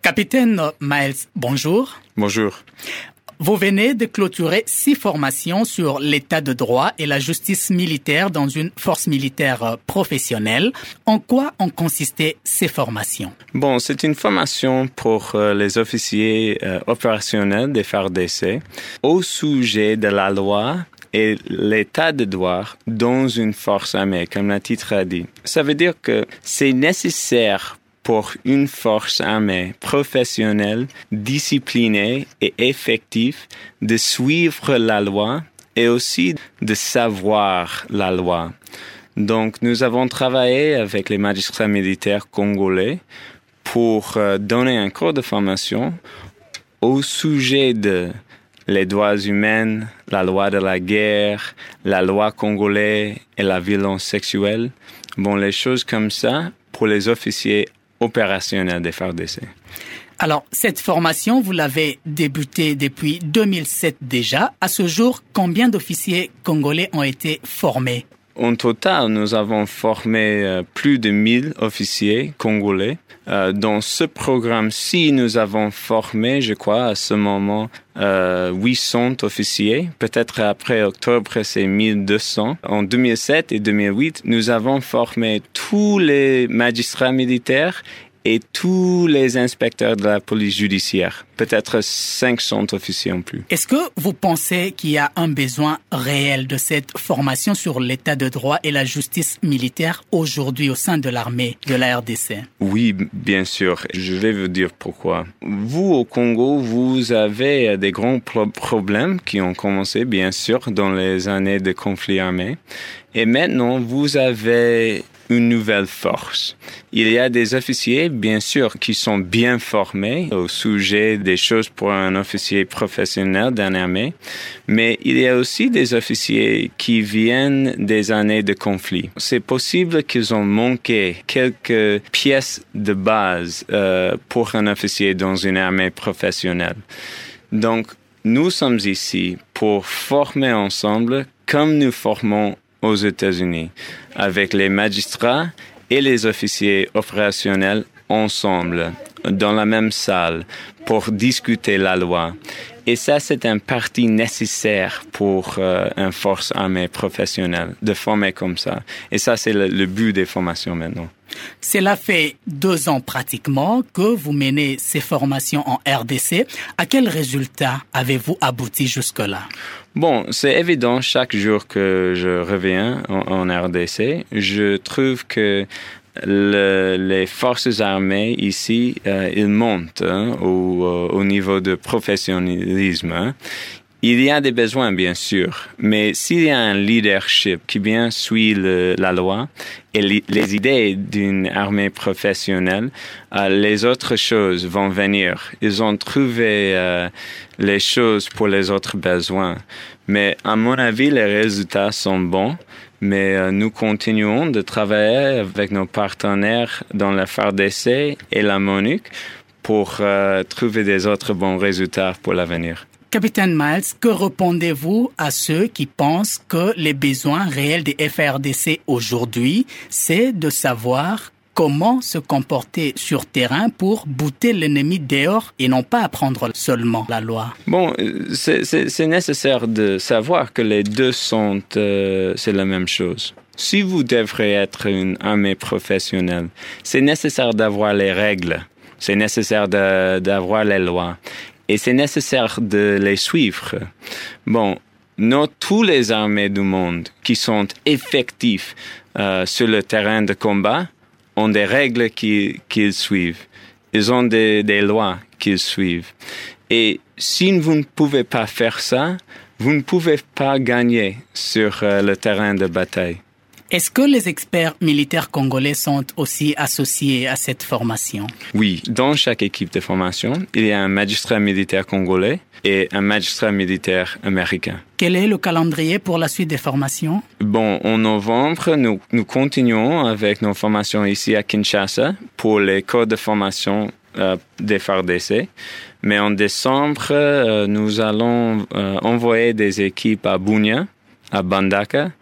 Capitaine Miles, bonjour. Bonjour. Vous venez de clôturer 6 formations sur l'état de droit et la justice militaire dans une force militaire professionnelle. En quoi ont consisté ces formations? Bon, c'est une formation pour les officiers opérationnels des FARDC au sujet de la loi et l'état de droit dans une force armée, comme le titre a dit. Ça veut dire que c'est nécessaire pour une force armée professionnelle, disciplinée et effective de suivre la loi et aussi de savoir la loi. Donc, nous avons travaillé avec les magistrats militaires congolais pour donner un cours de formation au sujet de les droits humains, la loi de la guerre, la loi congolaise et la violence sexuelle. Bon, les choses comme ça pour les officiers opérationnels des FARDC. Alors, cette formation, vous l'avez débutée depuis 2007 déjà. À ce jour, combien d'officiers congolais ont été formés? En total, nous avons formé plus de 1000 officiers congolais. Dans ce programme-ci, nous avons formé, je crois, à ce moment, 800 officiers. Peut-être après octobre, c'est 1200. En 2007 et 2008, nous avons formé tous les magistrats militaires et tous les inspecteurs de la police judiciaire. Peut-être 500 officiers en plus. Est-ce que vous pensez qu'il y a un besoin réel de cette formation sur l'état de droit et la justice militaire aujourd'hui au sein de l'armée de la RDC? Oui, bien sûr. Je vais vous dire pourquoi. Vous, au Congo, vous avez des grands problèmes qui ont commencé, bien sûr, dans les années de conflits armés. Et maintenant, vous avez une nouvelle force. Il y a des officiers, bien sûr, qui sont bien formés au sujet des choses pour un officier professionnel d'une armée, mais il y a aussi des officiers qui viennent des années de conflit. C'est possible qu'ils ont manqué quelques pièces de base pour un officier dans une armée professionnelle. Donc, nous sommes ici pour former ensemble comme nous formons aux États-Unis, avec les magistrats et les officiers opérationnels ensemble, dans la même salle, pour discuter la loi. Et ça, c'est une partie nécessaire pour une force armée professionnelle, de former comme ça. Et ça, c'est le but des formations maintenant. Cela fait 2 ans pratiquement que vous menez ces formations en RDC. À quels résultats avez-vous abouti jusque-là? Bon, c'est évident, chaque jour que je reviens en RDC, je trouve que les forces armées ici, ils montent au niveau de professionnalisme. Il y a des besoins, bien sûr, mais s'il y a un leadership qui bien suit la loi et les idées d'une armée professionnelle, les autres choses vont venir. Ils ont trouvé les choses pour les autres besoins. Mais à mon avis, les résultats sont bons. Mais nous continuons de travailler avec nos partenaires dans la FARDC et la MONUC pour trouver des autres bons résultats pour l'avenir. Capitaine Miles, que répondez-vous à ceux qui pensent que les besoins réels des FARDC aujourd'hui, c'est de savoir comment se comporter sur terrain pour bouter l'ennemi dehors et non pas apprendre seulement la loi? Bon, c'est nécessaire de savoir que les deux sont, c'est la même chose. Si vous devrez être une armée professionnelle, c'est nécessaire d'avoir les règles, c'est nécessaire d'avoir les lois. Et c'est nécessaire de les suivre. Bon, tous les armées du monde qui sont effectives sur le terrain de combat ont des règles qu'ils suivent. Ils ont des lois qu'ils suivent. Et si vous ne pouvez pas faire ça, vous ne pouvez pas gagner sur le terrain de bataille. Est-ce que les experts militaires congolais sont aussi associés à cette formation? Oui, dans chaque équipe de formation, il y a un magistrat militaire congolais et un magistrat militaire américain. Quel est le calendrier pour la suite des formations? Bon, en novembre, nous continuons avec nos formations ici à Kinshasa pour les cours de formation des FARDC. Mais en décembre, nous allons envoyer des équipes à Bunia, à Bandaka,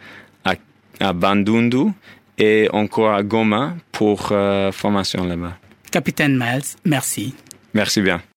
à Bandundu et encore à Goma pour formation là-bas. Capitaine Miles, merci. Merci bien.